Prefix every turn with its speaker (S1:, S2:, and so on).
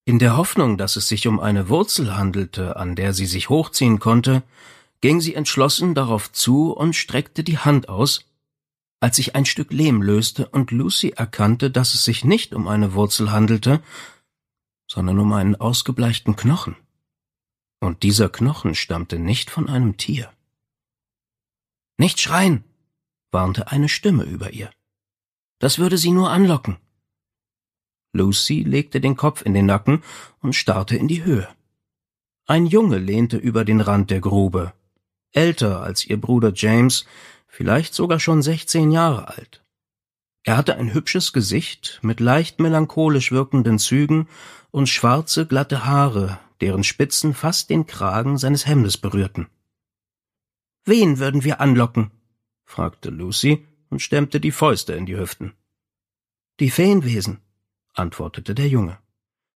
S1: In der Hoffnung, dass es sich um eine Wurzel handelte, an der sie sich hochziehen konnte, ging sie entschlossen darauf zu und streckte die Hand aus, als sich ein Stück Lehm löste und Lucy erkannte, dass es sich nicht um eine Wurzel handelte, sondern um einen ausgebleichten Knochen. Und dieser Knochen stammte nicht von einem Tier. »Nicht schreien«, warnte eine Stimme über ihr. »Das würde sie nur anlocken.« Lucy legte den Kopf in den Nacken und starrte in die Höhe. Ein Junge lehnte über den Rand der Grube, älter als ihr Bruder James, vielleicht sogar schon 16 Jahre alt. Er hatte ein hübsches Gesicht mit leicht melancholisch wirkenden Zügen und schwarze, glatte Haare, deren Spitzen fast den Kragen seines Hemdes berührten. »Wen würden wir anlocken?« fragte Lucy und stemmte die Fäuste in die Hüften. »Die Feenwesen«, antwortete der Junge.